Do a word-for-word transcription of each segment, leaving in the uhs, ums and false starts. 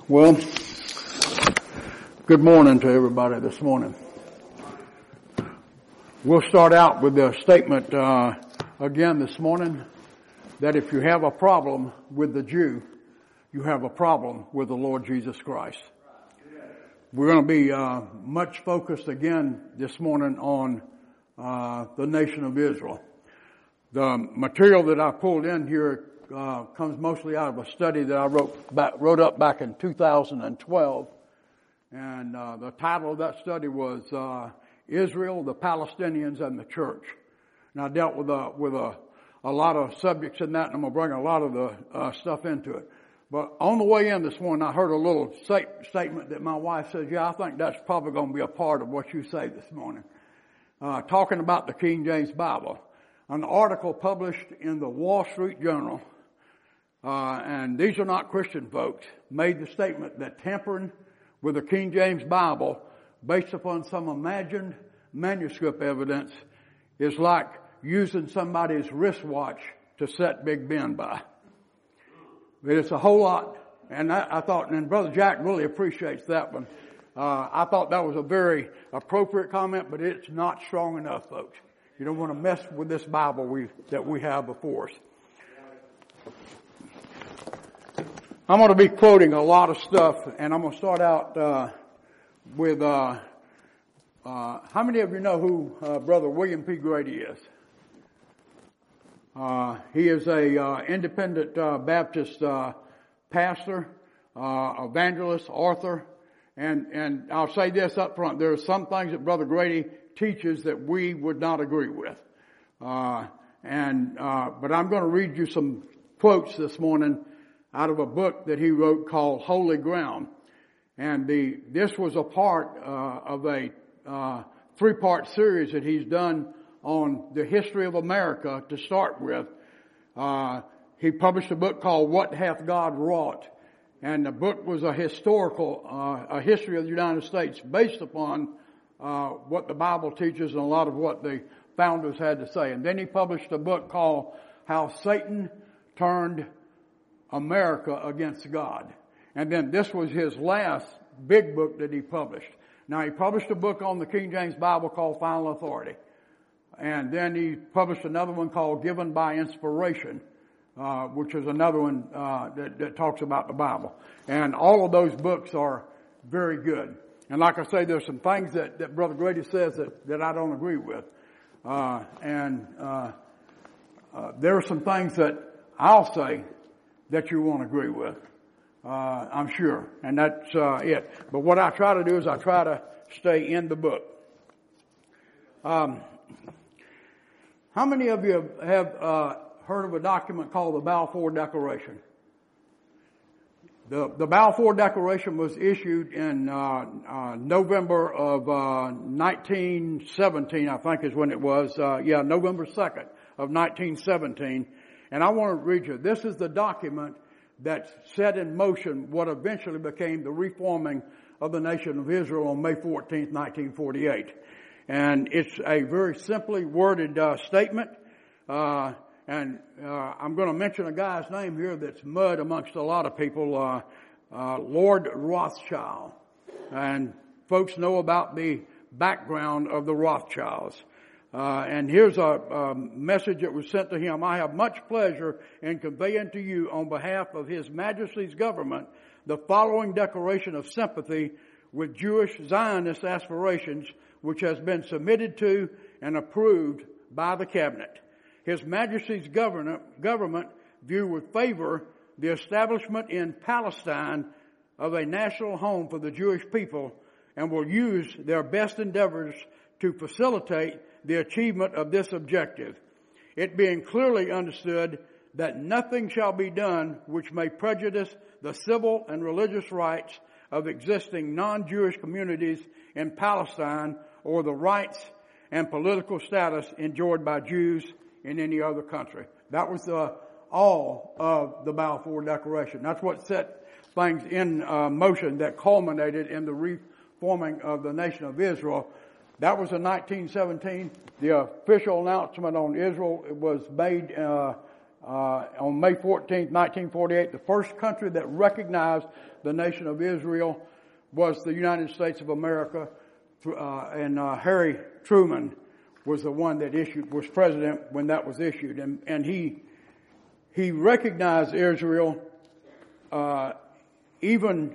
Well, good morning to everybody this morning. We'll start out with the statement uh, again this morning that if you have a problem with the Jew, you have a problem with the Lord Jesus Christ. We're going to be uh, much focused again this morning on uh, the nation of Israel. The material that I pulled in here uh, comes mostly out of a study that I wrote back, wrote up back in two thousand twelve, and uh, the title of that study was uh, Israel, the Palestinians, and the Church. And I dealt with a with a a lot of subjects in that, and I'm going to bring a lot of the uh, stuff into it. But on the way in this morning, I heard a little statement that my wife says, yeah, I think that's probably going to be a part of what you say this morning. Uh, talking about the King James Bible. An article published in the Wall Street Journal, uh, and these are not Christian folks, made the statement that tampering with the King James Bible based upon some imagined manuscript evidence is like using somebody's wristwatch to set Big Ben by. It's a whole lot, and I, I thought, and Brother Jack really appreciates that one. Uh, I thought that was a very appropriate comment, but it's not strong enough, folks. You don't want to mess with this Bible we, that we have before us. I'm going to be quoting a lot of stuff, and I'm going to start out uh, with, uh, uh, how many of you know who uh, Brother William P. Grady is? Uh, he is a uh, independent uh, Baptist uh, pastor, uh, evangelist, author, and and I'll say this up front: there are some things that Brother Grady teaches that we would not agree with, uh, and uh, but I'm going to read you some quotes this morning out of a book that he wrote called Holy Ground, and the this was a part uh, of a uh, three-part series that he's done on the history of America to start with. Uh, he published a book called What Hath God Wrought? And the book was a historical, uh, a history of the United States based upon uh, what the Bible teaches and a lot of what the founders had to say. And then he published a book called How Satan Turned America Against God. And then this was his last big book that he published. Now he published a book on the King James Bible called Final Authority. And then he published another one called Given by Inspiration, uh, which is another one uh, that, that talks about the Bible. And all of those books are very good. And like I say, there's some things that, that Brother Grady says that, that I don't agree with. Uh, and uh, uh, there are some things that I'll say that you won't agree with, uh, I'm sure. And that's uh, it. But what I try to do is I try to stay in the book. Um How many of you have uh, heard of a document called the Balfour Declaration? The, the Balfour Declaration was issued in uh, uh, November of uh, nineteen seventeen, I think is when it was. Uh, yeah, November second of nineteen seventeen. And I want to read you. This is the document that set in motion what eventually became the reforming of the nation of Israel on May fourteenth, nineteen forty-eight. And it's a very simply worded uh, statement. Uh, and uh, I'm going to mention a guy's name here that's mud amongst a lot of people, uh, uh, Lord Rothschild. And folks know about the background of the Rothschilds. Uh, and here's a, a message that was sent to him. I have much pleasure in conveying to you on behalf of His Majesty's government the following declaration of sympathy with Jewish Zionist aspirations, which has been submitted to and approved by the Cabinet. His Majesty's government, government view with favor the establishment in Palestine of a national home for the Jewish people and will use their best endeavors to facilitate the achievement of this objective, it being clearly understood that nothing shall be done which may prejudice the civil and religious rights of existing non-Jewish communities in Palestine or the rights and political status enjoyed by Jews in any other country. That was the all of the Balfour Declaration. That's what set things in uh, motion that culminated in the reforming of the nation of Israel. That was in nineteen seventeen. The official announcement on Israel was made uh, uh, on May fourteenth, nineteen forty-eight, the first country that recognized the nation of Israel was the United States of America, uh, and uh, Harry Truman was the one that issued, was president when that was issued, and and he he recognized Israel uh, even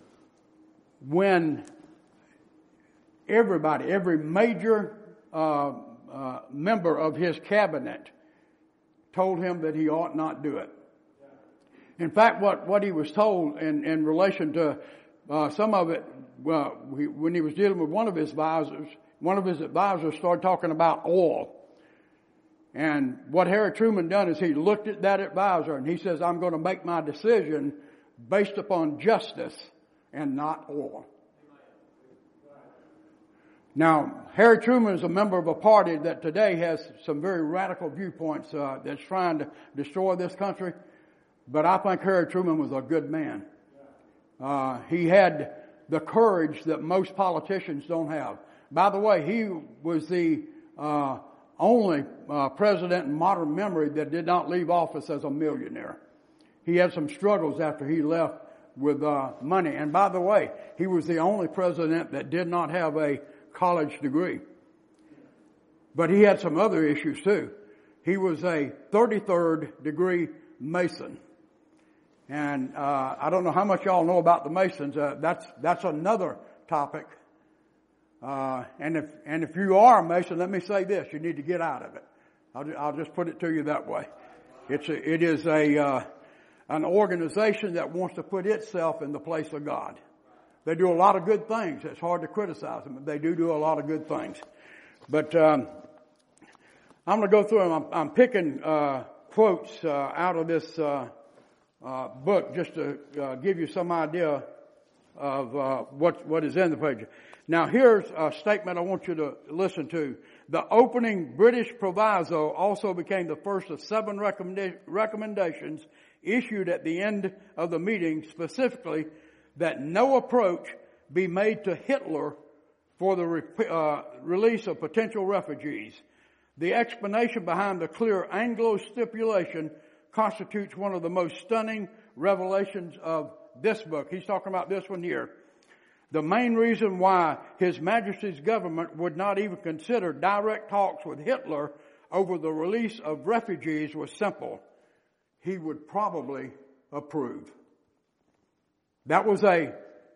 when everybody, every major uh, uh, member of his cabinet told him that he ought not do it. In fact, what, what he was told in, in relation to uh, some of it, well, he, when he was dealing with one of his advisors, one of his advisors started talking about oil. And what Harry Truman done is he looked at that advisor and he says, I'm going to make my decision based upon justice and not oil. Now, Harry Truman is a member of a party that today has some very radical viewpoints uh, that's trying to destroy this country. But I think Harry Truman was a good man. Uh, he had the courage that most politicians don't have. By the way, he was the uh, only uh, president in modern memory that did not leave office as a millionaire. He had some struggles after he left with uh, money. And by the way, he was the only president that did not have a college degree. But he had some other issues too. He was a thirty-third degree Mason. And uh I don't know how much y'all know about the Masons. Uh, that's that's another topic. Uh and if and if you are a Mason, let me say this: you need to get out of it. I'll just, I'll just put it to you that way. It's a, it is a uh an organization that wants to put itself in the place of God. They do a lot of good things. It's hard to criticize them, but they do do a lot of good things. But um I'm going to go through them. I'm, I'm picking uh quotes uh, out of this uh Uh, book just to uh, give you some idea of uh, what what is in the page. Now here's a statement I want you to listen to. The opening British proviso also became the first of seven recommenda- recommendations issued at the end of the meeting, specifically that no approach be made to Hitler for the re- uh, release of potential refugees. The explanation behind the clear Anglo stipulation constitutes one of the most stunning revelations of this book. He's talking about this one here. The main reason why His Majesty's government would not even consider direct talks with Hitler over the release of refugees was simple. He would probably approve. That was a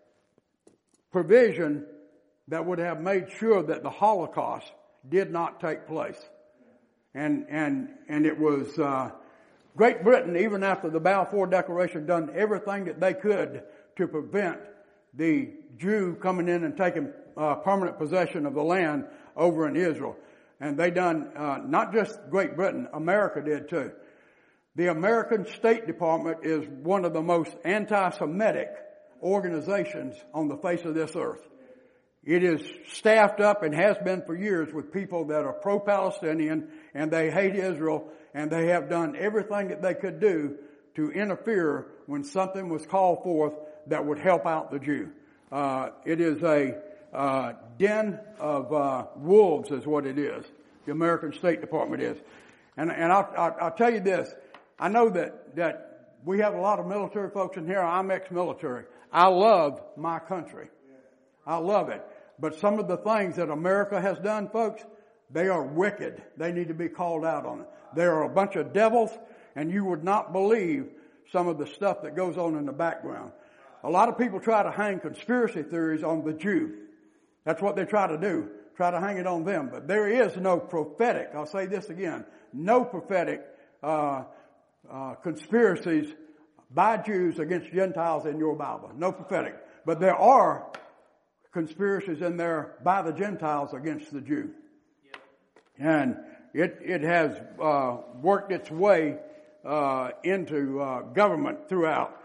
provision that would have made sure that the Holocaust did not take place. And, and, and it was, uh, Great Britain, even after the Balfour Declaration, done everything that they could to prevent the Jew coming in and taking uh, permanent possession of the land over in Israel. And they done, uh, not just Great Britain, America did too. The American State Department is one of the most anti-Semitic organizations on the face of this earth. It is staffed up and has been for years with people that are pro-Palestinian and they hate Israel, and they have done everything that they could do to interfere when something was called forth that would help out the Jew. Uh, it is a uh, den of uh, wolves is what it is. The American State Department is. And, and I'll, I'll, I'll tell you this. I know that, that we have a lot of military folks in here. I'm ex-military. I love my country. I love it. But some of the things that America has done, folks, they are wicked. They need to be called out on it. There are a bunch of devils, and you would not believe some of the stuff that goes on in the background. A lot of people try to hang conspiracy theories on the Jew. That's what they try to do. Try to hang it on them. But there is no prophetic, I'll say this again, no prophetic uh, uh conspiracies by Jews against Gentiles in your Bible. No prophetic. But there are conspiracies in there by the Gentiles against the Jew. And it, it has, uh, worked its way, uh, into, uh, government throughout.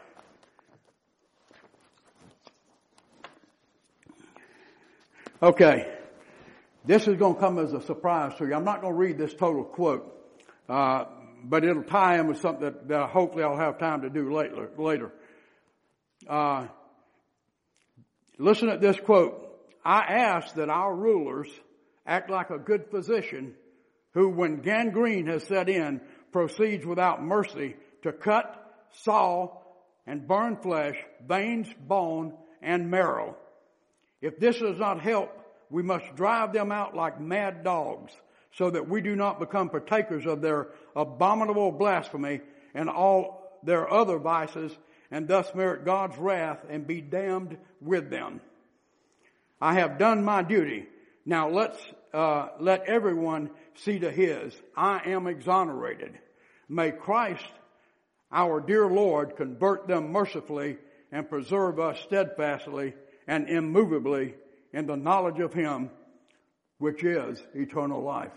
Okay. This is going to come as a surprise to you. I'm not going to read this total quote, uh, but it'll tie in with something that, that hopefully I'll have time to do later, later. Uh, listen at this quote. I ask that our rulers act like a good physician who, when gangrene has set in, proceeds without mercy to cut, saw, and burn flesh, veins, bone, and marrow. If this does not help, we must drive them out like mad dogs, so that we do not become partakers of their abominable blasphemy and all their other vices, and thus merit God's wrath and be damned with them. I have done my duty. Now let's uh, let everyone see to his. I am exonerated. May Christ, our dear Lord, convert them mercifully and preserve us steadfastly and immovably in the knowledge of him, which is eternal life.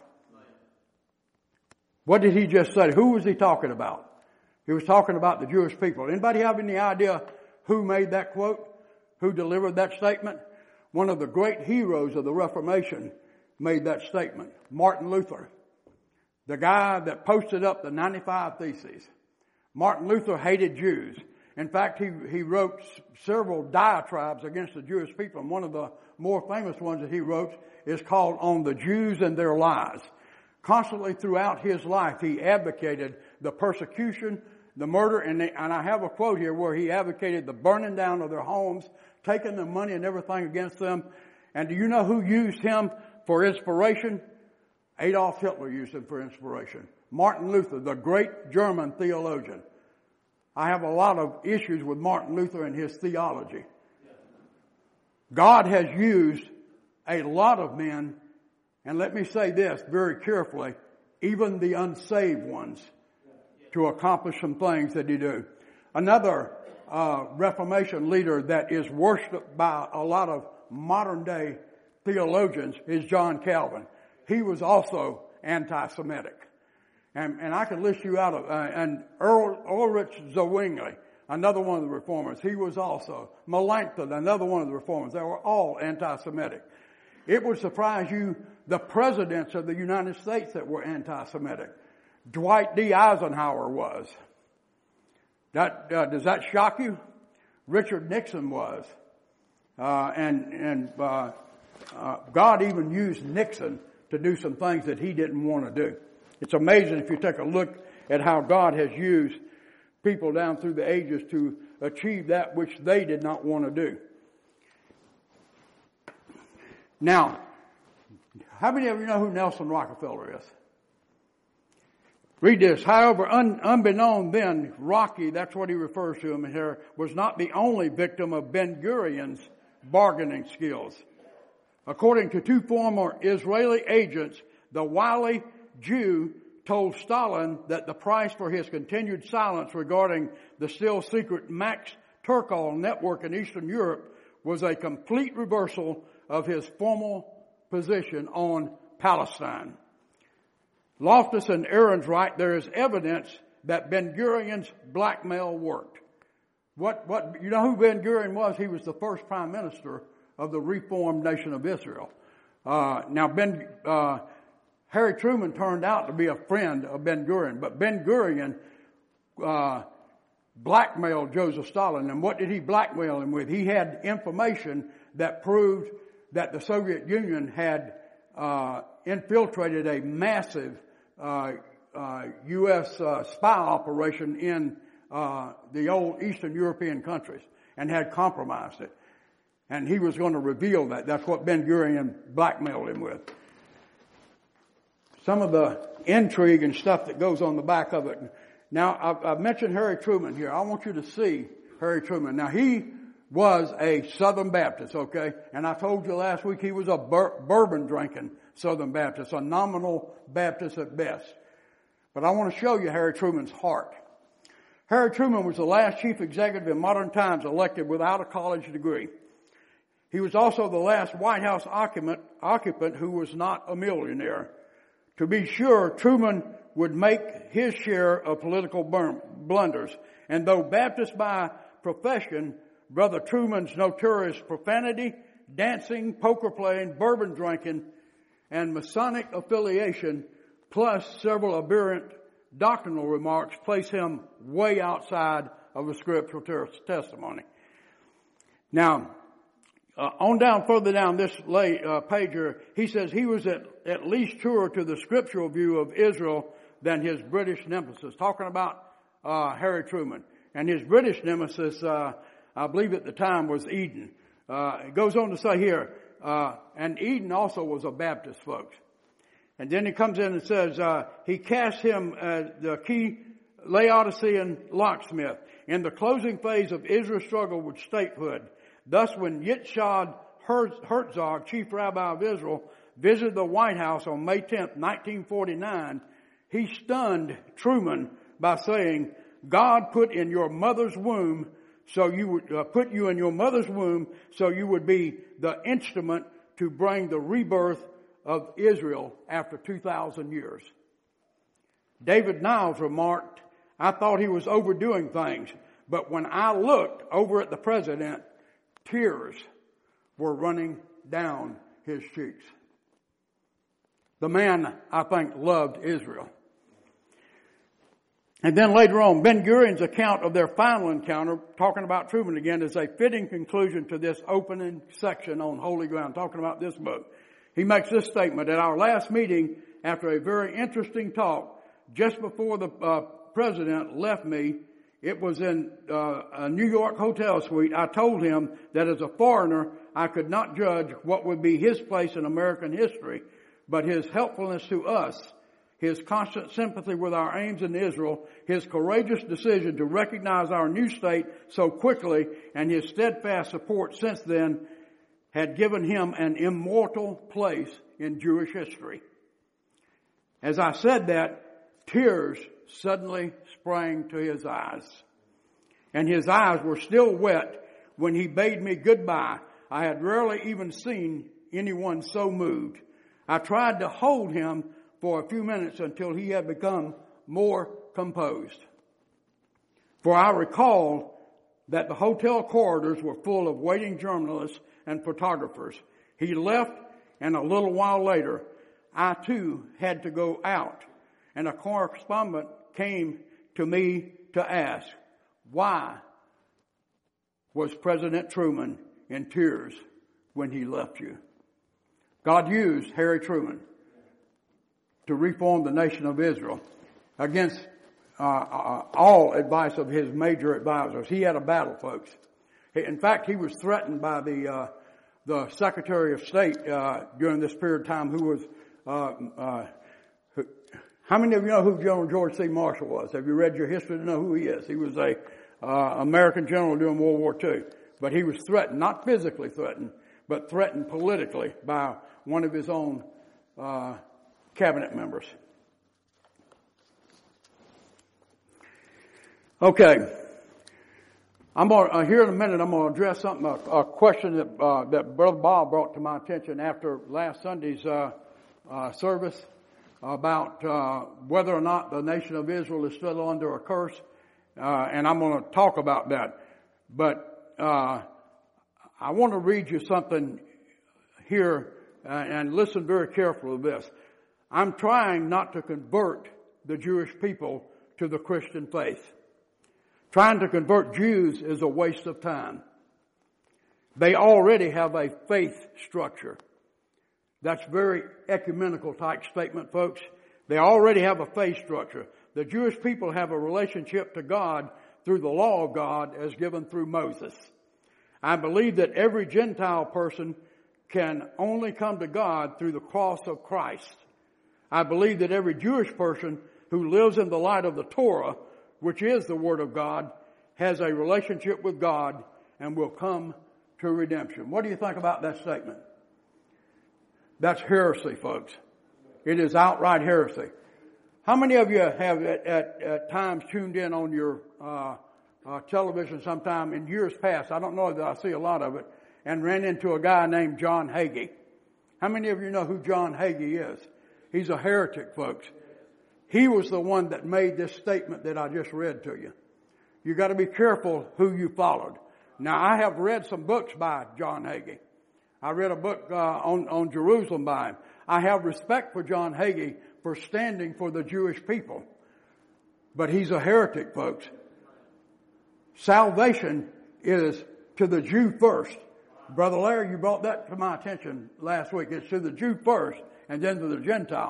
What did he just say? Who was he talking about? He was talking about the Jewish people. Anybody have any idea who made that quote? Who delivered that statement? One of the great heroes of the Reformation made that statement. Martin Luther. The guy that posted up the ninety-five Theses. Martin Luther hated Jews. In fact, he, he wrote several diatribes against the Jewish people. And one of the more famous ones that he wrote is called On the Jews and Their Lies. Constantly throughout his life, he advocated the persecution, the murder, and, the, and I have a quote here where he advocated the burning down of their homes, taking their money and everything against them. And do you know who used him for inspiration? Adolf Hitler used him for inspiration. Martin Luther, the great German theologian. I have a lot of issues with Martin Luther and his theology. God has used a lot of men, and let me say this very carefully, even the unsaved ones, to accomplish some things that he do. Another uh, Reformation leader that is worshipped by a lot of modern day theologians is John Calvin. He was also anti-Semitic. And, and I could list you out of, uh, and Earl, Ulrich Zwingli, another one of the reformers, he was also. Melanchthon, another one of the reformers. They were all anti-Semitic. It would surprise you the presidents of the United States that were anti-Semitic. Dwight D. Eisenhower was. That, uh, does that shock you? Richard Nixon was. Uh, and, and, uh, uh, God even used Nixon to do some things that he didn't want to do. It's amazing if you take a look at how God has used people down through the ages to achieve that which they did not want to do. Now, how many of you know who Nelson Rockefeller is? Read this. However, un, unbeknown then, Rocky, that's what he refers to him here, was not the only victim of Ben-Gurion's bargaining skills. According to two former Israeli agents, the wily Jew told Stalin that the price for his continued silence regarding the still secret Max Turkal network in Eastern Europe was a complete reversal of his formal position on Palestine. Loftus and Ahrens write, there is evidence that Ben-Gurion's blackmail worked. What, what, you know who Ben-Gurion was? He was the first prime minister of the reformed nation of Israel. Uh, now Ben, uh, Harry Truman turned out to be a friend of Ben-Gurion, but Ben-Gurion, uh, blackmailed Joseph Stalin. And what did he blackmail him with? He had information that proved that the Soviet Union had, uh, infiltrated a massive, uh, uh, U S, uh, spy operation in, uh, the old Eastern European countries and had compromised it. And he was going to reveal that. That's what Ben-Gurion blackmailed him with. Some of the intrigue and stuff that goes on the back of it. Now, I've, I've mentioned Harry Truman here. I want you to see Harry Truman. Now, he was a Southern Baptist, okay? And I told you last week he was a bur- bourbon drinking Southern Baptist, a nominal Baptist at best. But I want to show you Harry Truman's heart. Harry Truman was the last chief executive in modern times elected without a college degree. He was also the last White House occupant, occupant who was not a millionaire. To be sure, Truman would make his share of political blunders. And though Baptist by profession, Brother Truman's notorious profanity, dancing, poker playing, bourbon drinking, and Masonic affiliation, plus several aberrant doctrinal remarks, place him way outside of the scriptural testimony. Now, Uh, on down, further down this lay, uh, page here, he says he was at, at least truer to the scriptural view of Israel than his British nemesis. Talking about uh, Harry Truman. And his British nemesis, uh, I believe at the time, was Eden. Uh, it goes on to say here, uh, and Eden also was a Baptist, folks. And then he comes in and says, uh, he cast him as the key Laodicean locksmith in the closing phase of Israel's struggle with statehood. Thus, when Yitzhak Herzog, chief rabbi of Israel, visited the White House on May tenth, nineteen forty-nine, he stunned Truman by saying, God put in your mother's womb so you would uh, put you in your mother's womb so you would be the instrument to bring the rebirth of Israel after two thousand years. David Niles remarked, I thought he was overdoing things, but when I looked over at the president, tears were running down his cheeks. The man, I think, loved Israel. And then later on, Ben-Gurion's account of their final encounter, talking about Truman again, is a fitting conclusion to this opening section on Holy Ground, talking about this book. He makes this statement: at our last meeting, after a very interesting talk, just before the uh, president left me, it was in uh, a New York hotel suite. I told him that as a foreigner, I could not judge what would be his place in American history, but his helpfulness to us, his constant sympathy with our aims in Israel, his courageous decision to recognize our new state so quickly, and his steadfast support since then had given him an immortal place in Jewish history. As I said that, tears suddenly sprang to his eyes. And his eyes were still wet when he bade me goodbye. I had rarely even seen anyone so moved. I tried to hold him for a few minutes until he had become more composed. For I recalled that the hotel corridors were full of waiting journalists and photographers. He left, and a little while later, I too had to go out, and a correspondent came to me to ask, why was President Truman in tears when he left you? God used Harry Truman to reform the nation of Israel against uh, uh, all advice of his major advisors. He had a battle, folks. In fact, he was threatened by the uh, the Secretary of State uh, during this period of time, who was uh, uh, who, how many of you know who General George C. Marshall was? Have you read your history to know who he is? He was a uh, American general during World War Two, but he was threatened, not physically threatened, but threatened politically by one of his own uh, cabinet members. Okay. I'm going to, uh, here in a minute, I'm going to address something, a, a question that, uh, that Brother Bob brought to my attention after last Sunday's, uh, uh, service about, uh, whether or not the nation of Israel is still under a curse. Uh, and I'm going to talk about that. But, uh, I want to read you something here, uh, and listen very carefully to this. I'm trying not to convert the Jewish people to the Christian faith. Trying to convert Jews is a waste of time. They already have a faith structure. That's very ecumenical type statement, folks. They already have a faith structure. The Jewish people have a relationship to God through the law of God as given through Moses. I believe that every Gentile person can only come to God through the cross of Christ. I believe that every Jewish person who lives in the light of the Torah, which is the Word of God, has a relationship with God and will come to redemption. What do you think about that statement? That's heresy, folks. It is outright heresy. How many of you have at, at, at times tuned in on your uh, uh, television sometime in years past? I don't know that I see a lot of it, and ran into a guy named John Hagee. How many of you know who John Hagee is? He's a heretic, folks. He was the one that made this statement that I just read to you. You got to be careful who you followed. Now, I have read some books by John Hagee. I read a book uh, on, on Jerusalem by him. I have respect for John Hagee for standing for the Jewish people. But he's a heretic, folks. Salvation is to the Jew first. Brother Larry, you brought that to my attention last week. It's to the Jew first and then to the Gentile.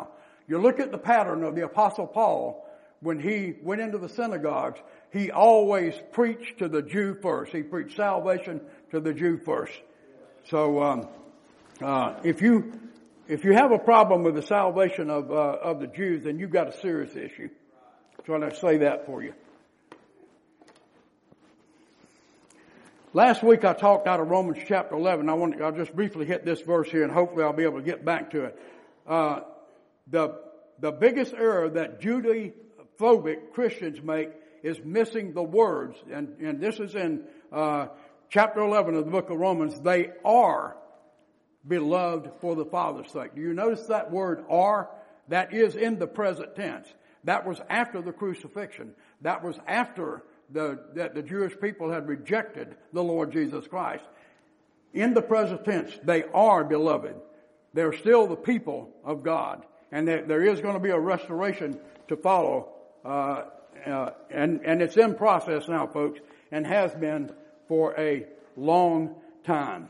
You look at the pattern of the Apostle Paul. When he went into the synagogues, he always preached to the Jew first. He preached salvation to the Jew first. So, um, uh, if you, if you have a problem with the salvation of, uh, of the Jews, then you've got a serious issue. So I'll say that for you. Last week I talked out of Romans chapter eleven. I want, I'll just briefly hit this verse here and hopefully I'll be able to get back to it. Uh, the, the biggest error that Judaic-phobic Christians make is missing the words. And, and this is in, uh, chapter eleven of the book of Romans. They are beloved for the Father's sake. Do you notice that word are? That is in the present tense. That was after the crucifixion. That was after the, that the Jewish people had rejected the Lord Jesus Christ. In the present tense, they are beloved. They're still the people of God. And there, there is going to be a restoration to follow. Uh, uh, and, and it's in process now, folks, and has been for a long time.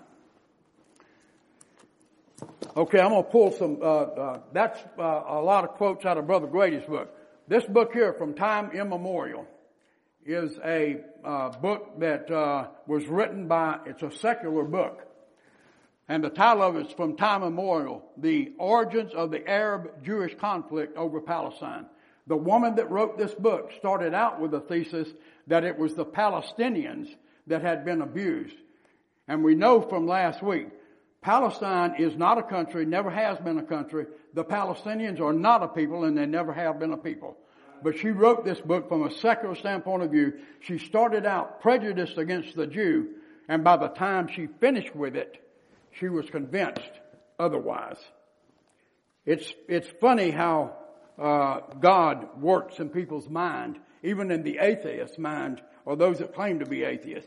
Okay, I'm going to pull some, uh, uh, that's uh, a lot of quotes out of Brother Grady's book. This book here, From Time Immemorial, is a uh, book that uh, was written by, it's a secular book. And the title of it is From Time Immemorial, The Origins of the Arab-Jewish Conflict over Palestine. The woman that wrote this book started out with a thesis that it was the Palestinians that had been abused. And we know from last week, Palestine is not a country, never has been a country. The Palestinians are not a people, and they never have been a people. But she wrote this book from a secular standpoint of view. She started out prejudiced against the Jew, and by the time she finished with it, she was convinced otherwise. It's, it's funny how uh, God works in people's mind, even in the atheist mind, or those that claim to be atheists.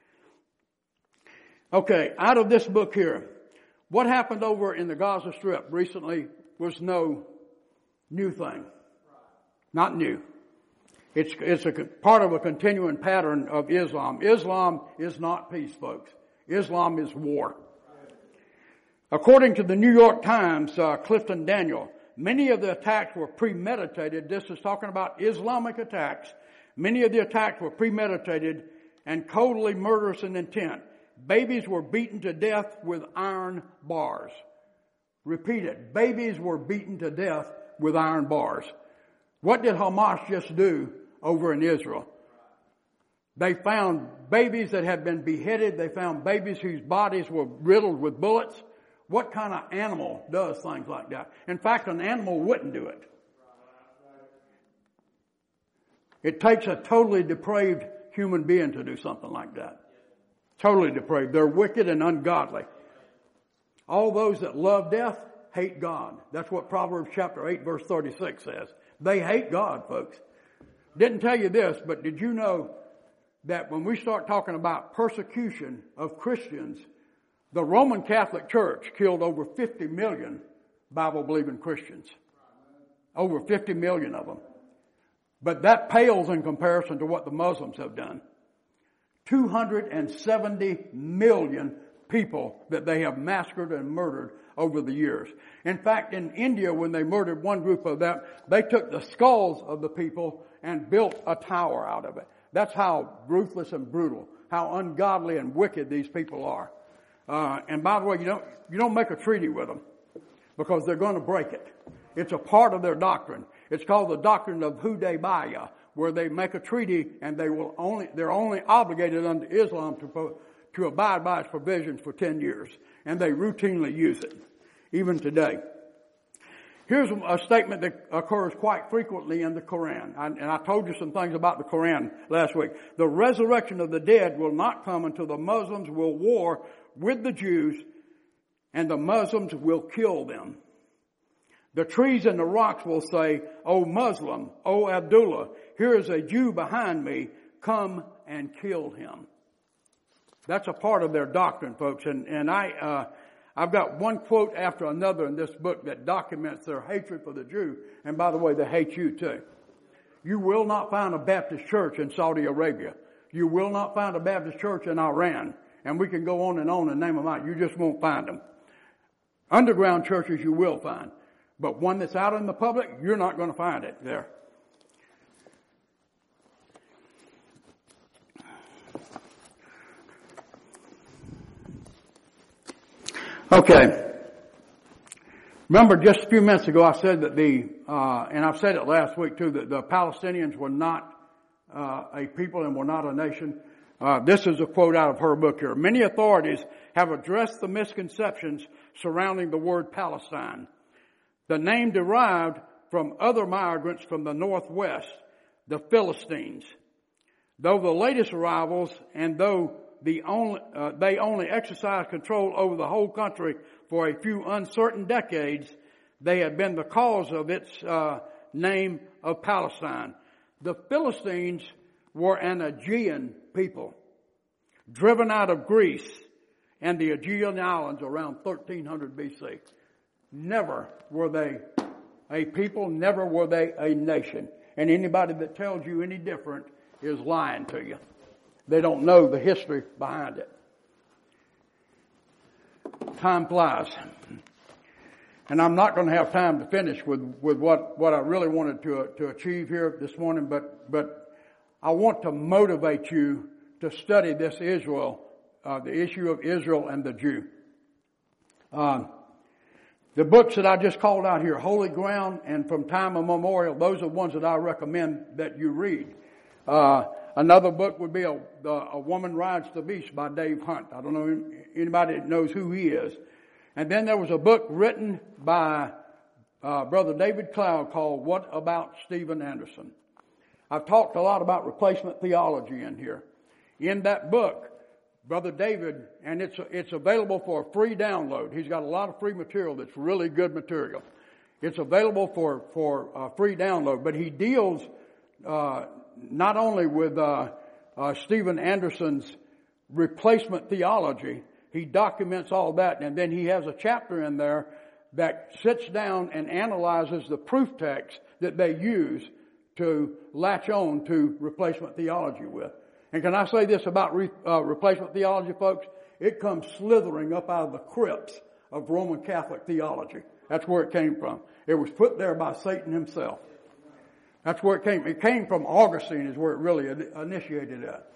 Okay, out of this book here, what happened over in the Gaza Strip recently was no new thing. Not new. It's, it's a part of a continuing pattern of Islam. Islam is not peace, folks. Islam is war. According to the New York Times, uh, Clifton Daniel, many of the attacks were premeditated. This is talking about Islamic attacks. Many of the attacks were premeditated and coldly murderous in intent. Babies were beaten to death with iron bars. Repeat it. Babies were beaten to death with iron bars. What did Hamas just do over in Israel? They found babies that had been beheaded. They found babies whose bodies were riddled with bullets. What kind of animal does things like that? In fact, an animal wouldn't do it. It takes a totally depraved human being to do something like that. Totally depraved. They're wicked and ungodly. All those that love death hate God. That's what Proverbs chapter eight verse thirty-six says. They hate God, folks. Didn't tell you this, but did you know that when we start talking about persecution of Christians, the Roman Catholic Church killed over fifty million Bible-believing Christians. Over fifty million of them. But that pales in comparison to what the Muslims have done. two hundred seventy million people that they have massacred and murdered over the years. In fact, in India, when they murdered one group of them, they took the skulls of the people and built a tower out of it. That's how ruthless and brutal, how ungodly and wicked these people are. Uh, and by the way, you don't, you don't make a treaty with them because they're going to break it. It's a part of their doctrine. It's called the doctrine of Hudaybiyah, where they make a treaty and they will only, they're only obligated under Islam to, to abide by its provisions for ten years. And they routinely use it, even today. Here's a statement that occurs quite frequently in the Quran. I, and I told you some things about the Quran last week. The resurrection of the dead will not come until the Muslims will war with the Jews and the Muslims will kill them. The trees and the rocks will say, O Muslim, O Abdullah, here is a Jew behind me. Come and kill him. That's a part of their doctrine, folks. And, and I, uh, I've got one quote after another in this book that documents their hatred for the Jew. And by the way, they hate you too. You will not find a Baptist church in Saudi Arabia. You will not find a Baptist church in Iran. And we can go on and on and name them out. You just won't find them. Underground churches you will find. But one that's out in the public, you're not going to find it there. Okay. Remember just a few minutes ago I said that the, uh, and I've said it last week too, that the Palestinians were not uh, a people and were not a nation. Uh, this is a quote out of her book here. Many authorities have addressed the misconceptions surrounding the word Palestine. The name derived from other migrants from the northwest, the Philistines. Though the latest arrivals and though the only, uh, they only exercised control over the whole country for a few uncertain decades, they have been the cause of its uh, name of Palestine. The Philistines were an Aegean people, driven out of Greece and the Aegean Islands around thirteen hundred B C. Never were they a people, never were they a nation. And anybody that tells you any different is lying to you. They don't know the history behind it. Time flies. And I'm not going to have time to finish with, with what, what I really wanted to, to achieve here this morning, but, but I want to motivate you to study this Israel, uh, the issue of Israel and the Jew. Um, the books that I just called out here, Holy Ground and From Time Immemorial, those are ones that I recommend that you read. Uh, another book would be a, the, a Woman Rides the Beast by Dave Hunt. I don't know anybody that knows who he is. And then there was a book written by uh, Brother David Cloud called What About Steven Anderson? I've talked a lot about replacement theology in here. In that book, Brother David, and it's it's available for a free download. He's got a lot of free material that's really good material. It's available for for uh, free download, but he deals uh, not only with uh, uh, Steven Anderson's replacement theology. He documents all that, and then he has a chapter in there that sits down and analyzes the proof text that they use to latch on to replacement theology with. And can I say this about re, uh, replacement theology, folks? It comes slithering up out of the crypts of Roman Catholic theology. That's where it came from. It was put there by Satan himself. That's where it came. It came from Augustine is where it really initiated that.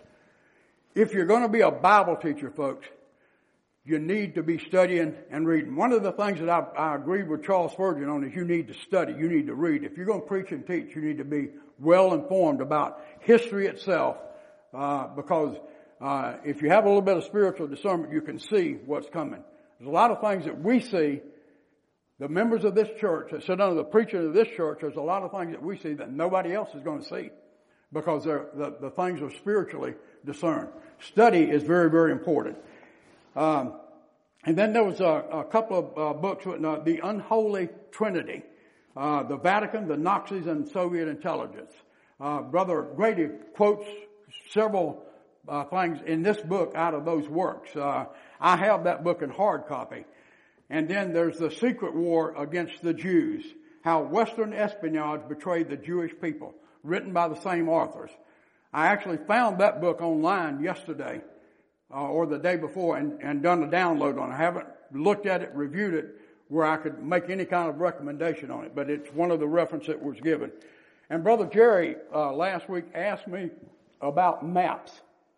If you're going to be a Bible teacher, folks, you need to be studying and reading. One of the things that I, I agreed with Charles Spurgeon on is you need to study, you need to read. If you're going to preach and teach, you need to be well informed about history itself, uh, because uh, if you have a little bit of spiritual discernment, you can see what's coming. There's a lot of things that we see, the members of this church that sit under the preacher of this church, there's a lot of things that we see that nobody else is going to see because they're, the, the things are spiritually discerned. Study is very, very important. Um, and then there was a, a couple of uh, books with uh, the Unholy Trinity, uh, the Vatican, the Nazis, and Soviet intelligence. Uh, Brother Grady quotes several uh, things in this book out of those works. Uh, I have that book in hard copy. And then there's the Secret War Against the Jews, how Western espionage betrayed the Jewish people, written by the same authors. I actually found that book online yesterday. Uh, or the day before and, and done a download on it. I haven't looked at it, reviewed it, where I could make any kind of recommendation on it, but it's one of the references that was given. And Brother Jerry, uh, last week asked me about maps.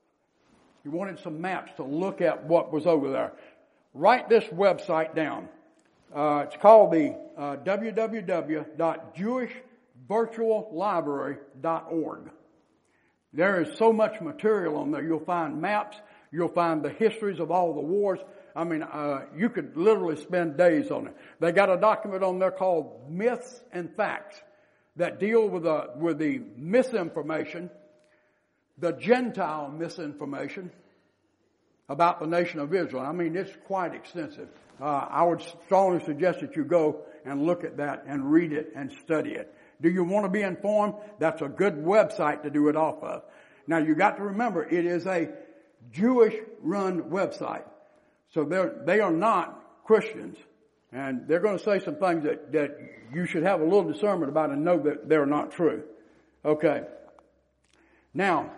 He wanted some maps to look at what was over there. Write this website down. Uh, it's called the uh, w w w dot jewish virtual library dot org. There is so much material on there. You'll find maps. You'll find the histories of all the wars. I mean, uh, you could literally spend days on it. They got a document on there called Myths and Facts that deal with the, with the misinformation, the Gentile misinformation about the nation of Israel. I mean, it's quite extensive. Uh, I would strongly suggest that you go and look at that and read it and study it. Do you want to be informed? That's a good website to do it off of. Now, you got to remember, it is a Jewish-run website. So they're, they are not Christians. And they're going to say some things that, that you should have a little discernment about and know that they're not true. Okay. Now,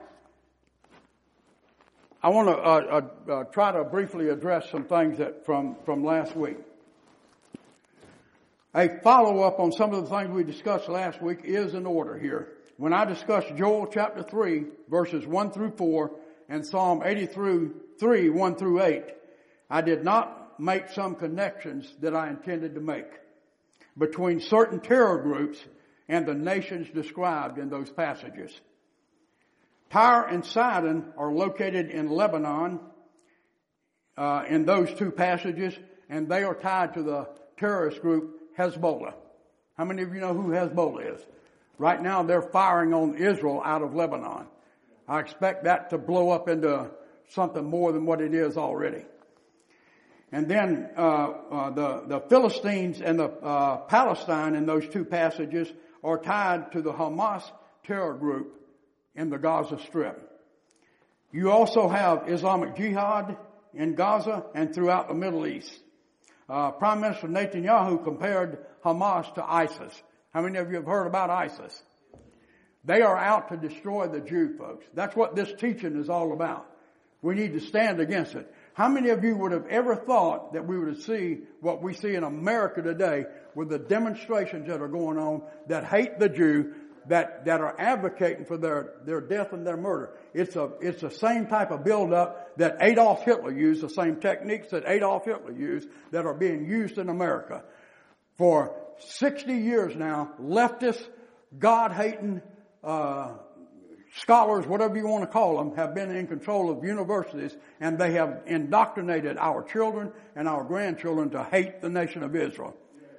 I want to uh, uh, uh, try to briefly address some things that from, from last week. A follow-up on some of the things we discussed last week is in order here. When I discussed Joel chapter three, verses one through four, and Psalm eighty-three, one through eight, I did not make some connections that I intended to make between certain terror groups and the nations described in those passages. Tyre and Sidon are located in Lebanon uh, in those two passages, and they are tied to the terrorist group Hezbollah. How many of you know who Hezbollah is? Right now they're firing on Israel out of Lebanon. I expect that to blow up into something more than what it is already. And then uh, uh the, the Philistines and the uh, Palestine in those two passages are tied to the Hamas terror group in the Gaza Strip. You also have Islamic Jihad in Gaza and throughout the Middle East. Uh, Prime Minister Netanyahu compared Hamas to ISIS. How many of you have heard about ISIS? They are out to destroy the Jew, folks. That's what this teaching is all about. We need to stand against it. How many of you would have ever thought that we would see what we see in America today with the demonstrations that are going on that hate the Jew, that, that are advocating for their, their death and their murder? It's a, it's the same type of build-up that Adolf Hitler used, the same techniques that Adolf Hitler used that are being used in America. For sixty years now, leftist, God-hating, uh, scholars, whatever you want to call them, have been in control of universities, and they have indoctrinated our children and our grandchildren to hate the nation of Israel.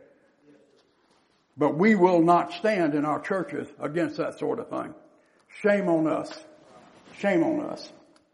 But we will not stand in our churches against that sort of thing. Shame on us. Shame on us.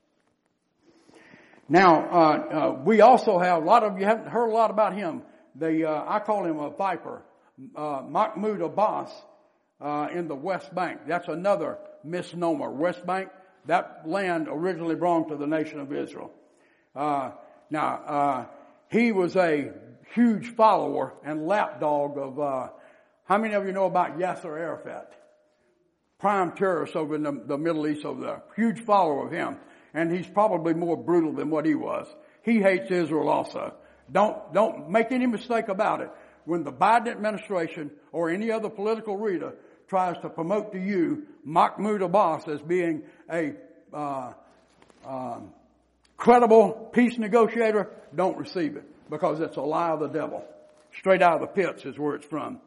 Now, uh, uh, we also have, a lot of you haven't heard a lot about him. The, uh, I call him a viper, uh, Mahmoud Abbas, uh, in the West Bank. That's another misnomer. West Bank, that land originally belonged to the nation of Israel. Uh, now, uh, he was a huge follower and lapdog of, uh, how many of you know about Yasser Arafat? Prime terrorist over in the, the Middle East over there. Huge follower of him. And he's probably more brutal than what he was. He hates Israel also. Don't, don't make any mistake about it. When the Biden administration or any other political leader tries to promote to you Mahmoud Abbas as being a uh, um, credible peace negotiator, don't receive it, because it's a lie of the devil. Straight out of the pits is where it's from.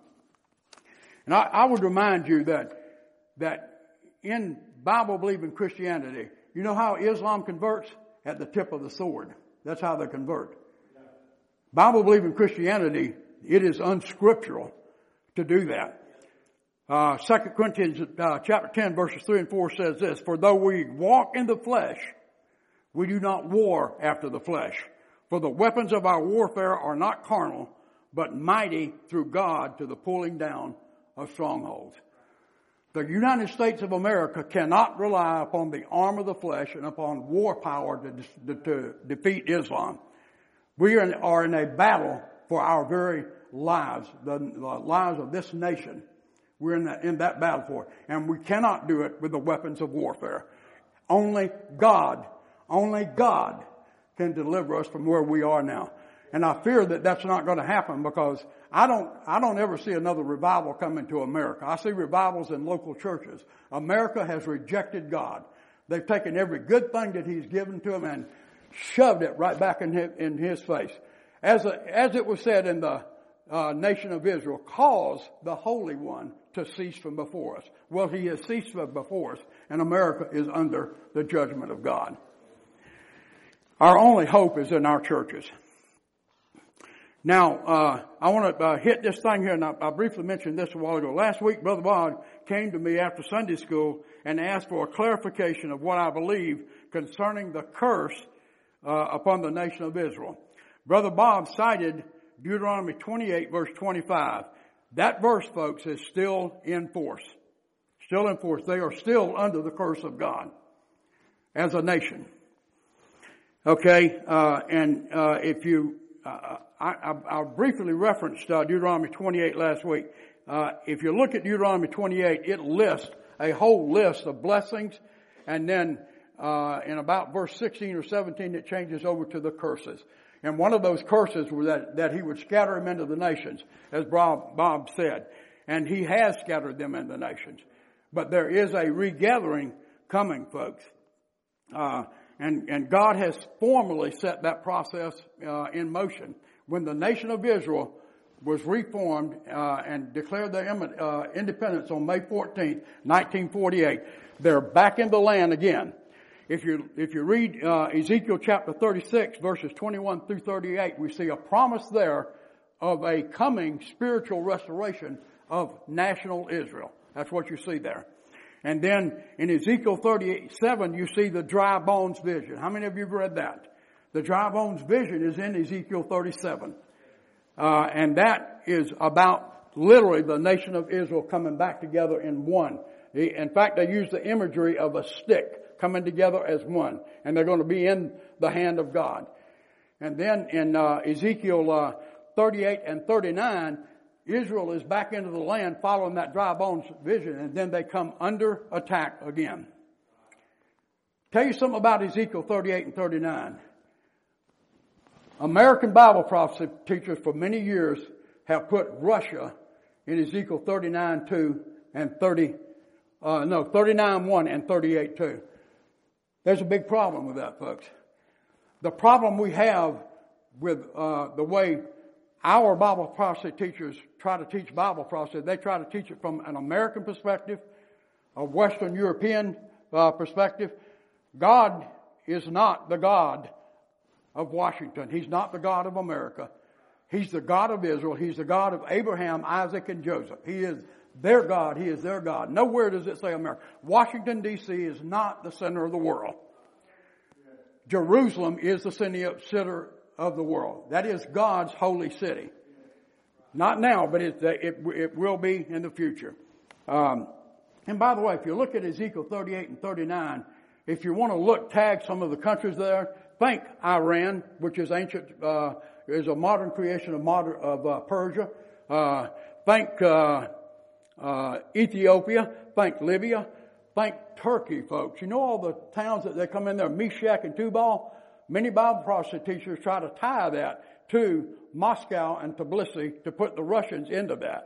And I, I would remind you that that in Bible-believing Christianity, you know how Islam converts? At the tip of the sword. That's how they convert. Bible-believing Christianity, it is unscriptural to do that. Uh, Second Corinthians uh, chapter ten, verses three and four says this: For though we walk in the flesh, we do not war after the flesh. For the weapons of our warfare are not carnal, but mighty through God to the pulling down of strongholds. The United States of America cannot rely upon the arm of the flesh and upon war power to, to, to defeat Islam. We are in, are in a battle for our very lives, the, the lives of this nation. We're in that, in that battle for it. And we cannot do it with the weapons of warfare. Only God, only God can deliver us from where we are now. And I fear that that's not going to happen, because I don't, I don't ever see another revival coming to America. I see revivals in local churches. America has rejected God. They've taken every good thing that He's given to them and shoved it right back in His, in his face. As a, as it was said in the uh, nation of Israel, cause the Holy One to cease from before us. Well, He has ceased from before us, and America is under the judgment of God. Our only hope is in our churches. Now, uh, I want to uh, hit this thing here, and I, I briefly mentioned this a while ago. Last week, Brother Bob came to me after Sunday school and asked for a clarification of what I believe concerning the curse uh, upon the nation of Israel. Brother Bob cited Deuteronomy twenty-eight, verse twenty-five. That verse, folks, is still in force. Still in force. They are still under the curse of God as a nation. Okay, uh, and uh, if you... Uh, I, I, I briefly referenced uh, Deuteronomy twenty-eight last week. Uh, if you look at Deuteronomy twenty-eight, it lists a whole list of blessings, and then uh, in about verse sixteen or seventeen, it changes over to the curses. And one of those curses was that, that he would scatter them into the nations, as Bob, Bob said. And he has scattered them into the nations. But there is a regathering coming, folks. Uh, and, and God has formally set that process uh, in motion. When the nation of Israel was reformed uh, and declared their uh, independence on May fourteenth, nineteen forty-eight, they're back in the land again. If you if you read uh, Ezekiel chapter thirty-six, verses twenty-one through thirty-eight, we see a promise there of a coming spiritual restoration of national Israel. That's what you see there. And then in Ezekiel thirty-seven, you see the dry bones vision. How many of you have read that? The dry bones vision is in Ezekiel thirty-seven. Uh, and that is about literally the nation of Israel coming back together in one. In fact, they use the imagery of a stick coming together as one. And they're going to be in the hand of God. And then in uh, Ezekiel uh, thirty-eight and thirty-nine, Israel is back into the land following that dry bones vision. And then they come under attack again. Tell you something about Ezekiel thirty-eight and thirty-nine. American Bible prophecy teachers for many years have put Russia in Ezekiel thirty-nine two and thirty, uh, no, thirty-nine one and thirty-eight two. There's a big problem with that, folks. The problem we have with uh, the way our Bible prophecy teachers try to teach Bible prophecy, they try to teach it from an American perspective, a Western European uh, perspective. God is not the God of Washington. He's not the God of America. He's the God of Israel. He's the God of Abraham, Isaac, and Joseph. He is their God. He is their God. Nowhere does it say America. Washington, D C is not the center of the world. Jerusalem is the center of the world. That is God's holy city. Not now, but it, it, it will be in the future. Um, and by the way, if you look at Ezekiel thirty-eight and thirty-nine, if you want to look, tag some of the countries there, think Iran, which is ancient, uh, is a modern creation of modern, of uh, Persia. Uh, think, uh, uh, Ethiopia. Think Libya. Think Turkey, folks. You know all the towns that they come in there, Meshach and Tubal? Many Bible prophecy teachers try to tie that to Moscow and Tbilisi to put the Russians into that.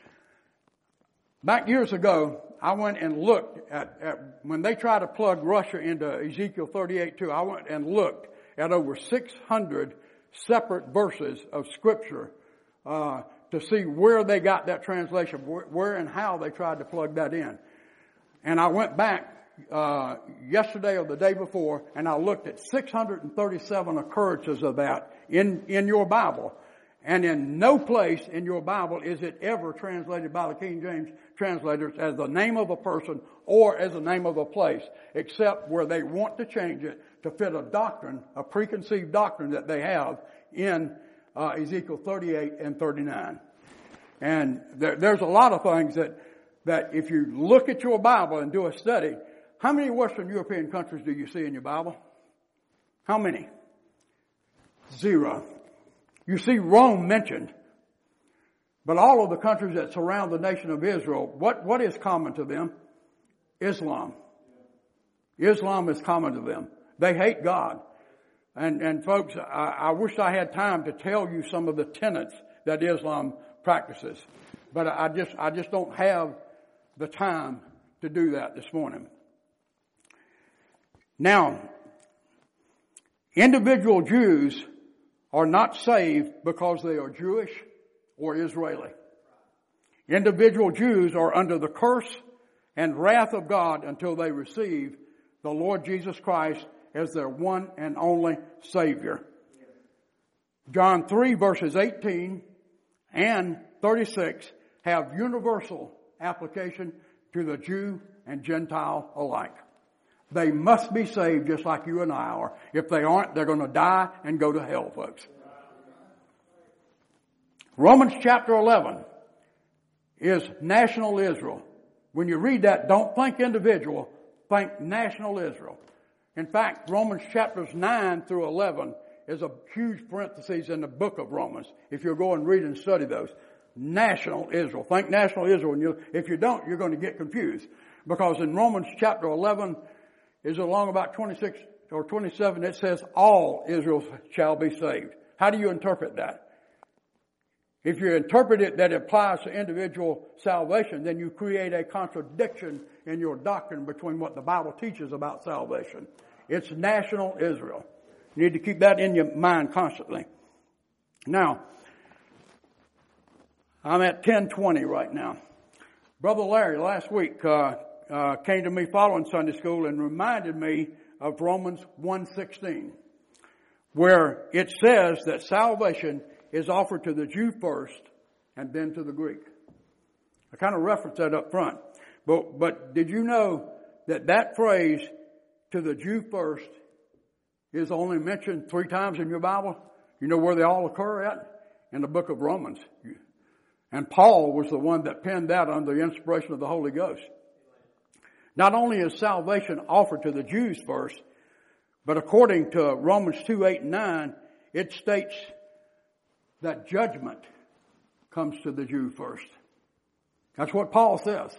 Back years ago, I went and looked at, at when they tried to plug Russia into Ezekiel thirty-eight two, I went and looked at over six hundred separate verses of Scripture uh, to see where they got that translation, where, where and how they tried to plug that in. And I went back uh, yesterday or the day before, and I looked at six hundred thirty-seven occurrences of that in, in your Bible. And in no place in your Bible is it ever translated by the King James translators as the name of a person or as the name of a place, except where they want to change it to fit a doctrine, a preconceived doctrine that they have in uh, Ezekiel thirty-eight and thirty-nine. And there, there's a lot of things that, that if you look at your Bible and do a study, how many Western European countries do you see in your Bible? How many? Zero. You see Rome mentioned, but all of the countries that surround the nation of Israel, what, what is common to them? Islam. Islam is common to them. They hate God. And, and folks, I, I wish I had time to tell you some of the tenets that Islam practices, but I just, I just don't have the time to do that this morning. Now, individual Jews are not saved because they are Jewish or Israeli. Individual Jews are under the curse and wrath of God until they receive the Lord Jesus Christ as their one and only Savior. John three verses eighteen and thirty-six have universal application to the Jew and Gentile alike. They must be saved just like you and I are. If they aren't, they're going to die and go to hell, folks. Romans chapter eleven is national Israel. When you read that, don't think individual, think national Israel. In fact, Romans chapters nine through eleven is a huge parenthesis in the book of Romans. If you'll go and read and study those. National Israel. Think national Israel. And you, if you don't, you're going to get confused. Because in Romans chapter eleven, is along about twenty-six or twenty-seven, it says all Israel shall be saved. How do you interpret that? If you interpret it that it applies to individual salvation, then you create a contradiction in your doctrine between what the Bible teaches about salvation. It's national Israel. You need to keep that in your mind constantly. Now, I'm at ten twenty right now. Brother Larry last week uh, uh, came to me following Sunday school and reminded me of Romans one sixteen, where it says that salvation is offered to the Jew first and then to the Greek. I kind of referenced that up front. But, but did you know that that phrase, to the Jew first, is only mentioned three times in your Bible? You know where they all occur at? In the book of Romans. And Paul was the one that penned that under the inspiration of the Holy Ghost. Not only is salvation offered to the Jews first, but according to Romans two, eight, and nine, it states that judgment comes to the Jew first. That's what Paul says.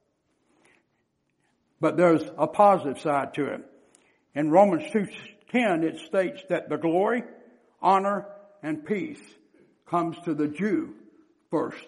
But there's a positive side to it. In Romans two ten, it states that the glory, honor, and peace comes to the Jew first.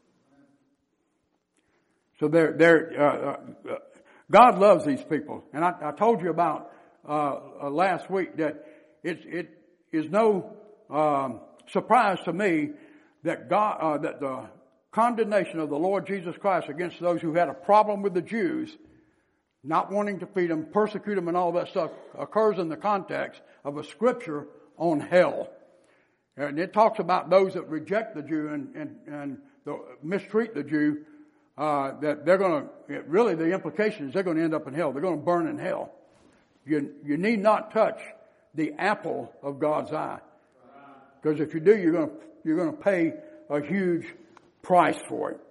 So they're, they're, uh, uh, God loves these people. And I, I told you about uh, uh, last week that it, it is no um, surprise to me that God, uh, that the condemnation of the Lord Jesus Christ against those who had a problem with the Jews, not wanting to feed them, persecute them, and all that stuff, occurs in the context of a scripture on hell. And it talks about those that reject the Jew and, and, and the, mistreat the Jew, uh, that they're going to, really the implication is they're going to end up in hell. They're going to burn in hell. You, you need not touch the apple of God's eye. Because if you do, you're going to, you're going to pay a huge price for it.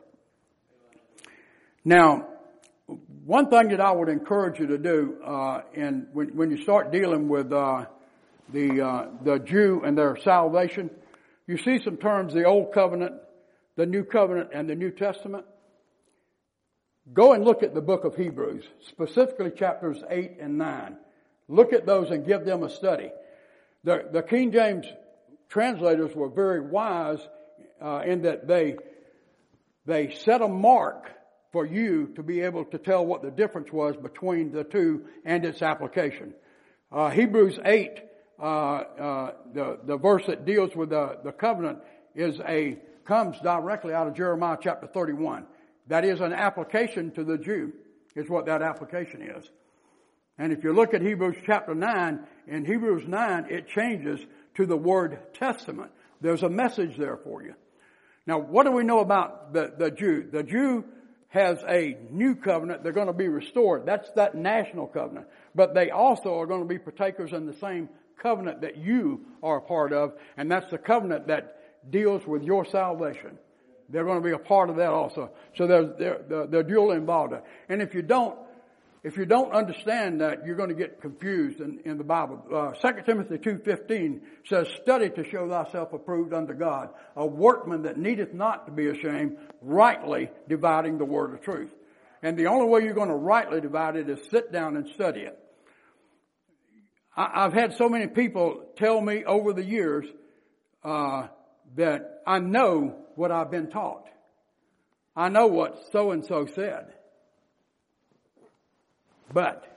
Now, one thing that I would encourage you to do, uh, and when, when you start dealing with, uh, the, uh, the Jew and their salvation, you see some terms, the Old Covenant, the New Covenant, and the New Testament. Go and look at the book of Hebrews, specifically chapters eight and nine. Look at those and give them a study. The, the King James translators were very wise, uh, in that they, they set a mark for you to be able to tell what the difference was between the two and its application. Uh, Hebrews eight, uh, uh, the, the verse that deals with the, the covenant is a, comes directly out of Jeremiah chapter thirty-one. That is an application to the Jew, is what that application is. And if you look at Hebrews chapter nine, in Hebrews nine, it changes to the word testament. There's a message there for you. Now, what do we know about the, the Jew? The Jew has a new covenant. They're going to be restored. That's that national covenant. But they also are going to be partakers in the same covenant that you are a part of, and that's the covenant that deals with your salvation. They're going to be a part of that also. So they're, they're, they're dually involved. And if you don't, if you don't understand that, you're going to get confused in, in the Bible. Uh, Second Timothy two fifteen says, "Study to show thyself approved unto God, a workman that needeth not to be ashamed, rightly dividing the word of truth." And the only way you're going to rightly divide it is sit down and study it. I, I've had so many people tell me over the years uh, that I know what I've been taught. I know what so-and-so said. But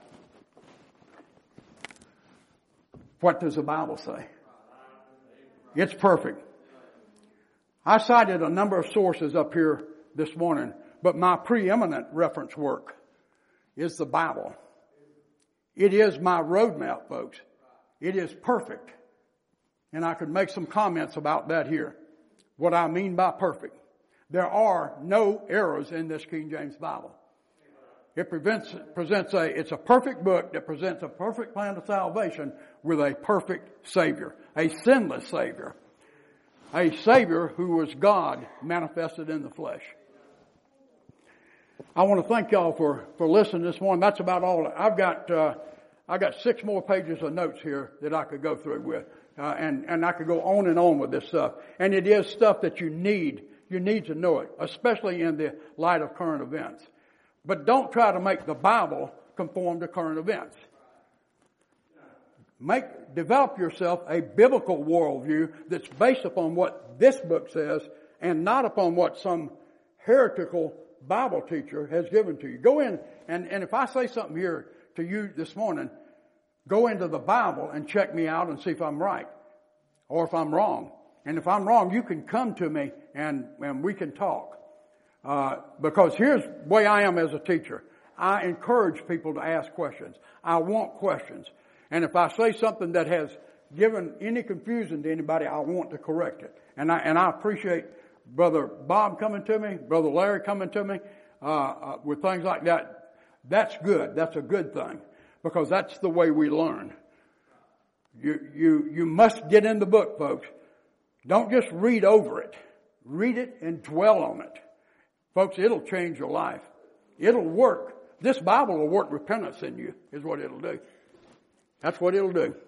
what does the Bible say? It's perfect. I cited a number of sources up here this morning, but my preeminent reference work is the Bible. It is my roadmap, folks. It is perfect. And I could make some comments about that here. What I mean by perfect. There are no errors in this King James Bible. It prevents, presents a, it's a perfect book that presents a perfect plan of salvation with a perfect Savior. A sinless Savior. A Savior who was God manifested in the flesh. I want to thank y'all for, for listening this morning. That's about all. I've got, uh, I've got six more pages of notes here that I could go through with. Uh, and, and I could go on and on with this stuff. And it is stuff that you need. You need to know it, especially in the light of current events. But don't try to make the Bible conform to current events. Make, develop yourself a biblical worldview that's based upon what this book says and not upon what some heretical Bible teacher has given to you. Go in, and, and if I say something here to you this morning, go into the Bible and check me out and see if I'm right or if I'm wrong. And if I'm wrong, you can come to me and, and we can talk. Uh, because here's the way I am as a teacher. I encourage people to ask questions. I want questions. And if I say something that has given any confusion to anybody, I want to correct it. And I, and I appreciate Brother Bob coming to me, Brother Larry coming to me, uh, uh, with things like that. That's good. That's a good thing. Because that's the way we learn. You, you, you must get in the book, folks. Don't just read over it. Read it and dwell on it. Folks, it'll change your life. It'll work. This Bible will work repentance in you, is what it'll do. That's what it'll do.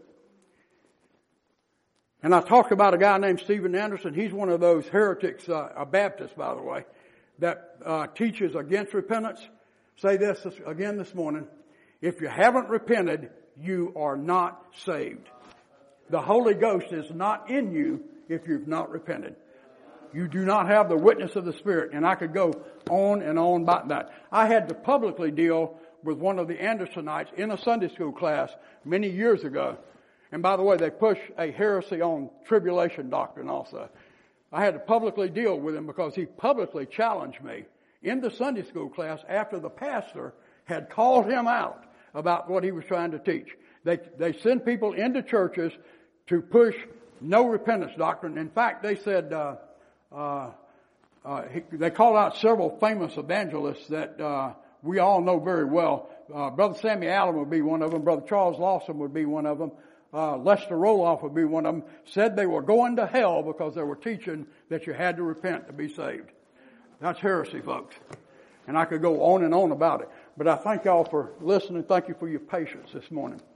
And I talked about a guy named Stephen Anderson. He's one of those heretics, uh, a Baptist, by the way, that uh, teaches against repentance. Say this again this morning. If you haven't repented, you are not saved. The Holy Ghost is not in you if you've not repented. You do not have the witness of the Spirit. And I could go on and on about that. I had to publicly deal with one of the Andersonites in a Sunday school class many years ago. And by the way, they push a heresy on tribulation doctrine also. I had to publicly deal with him because he publicly challenged me in the Sunday school class after the pastor had called him out about what he was trying to teach. They, they send people into churches to push no repentance doctrine. In fact, they said, uh, uh, uh, he, they called out several famous evangelists that, uh, we all know very well. Uh, Brother Sammy Allen would be one of them. Brother Charles Lawson would be one of them. Uh, Lester Roloff would be one of them. Said they were going to hell because they were teaching that you had to repent to be saved. That's heresy, folks. And I could go on and on about it. But I thank y'all for listening. Thank you for your patience this morning.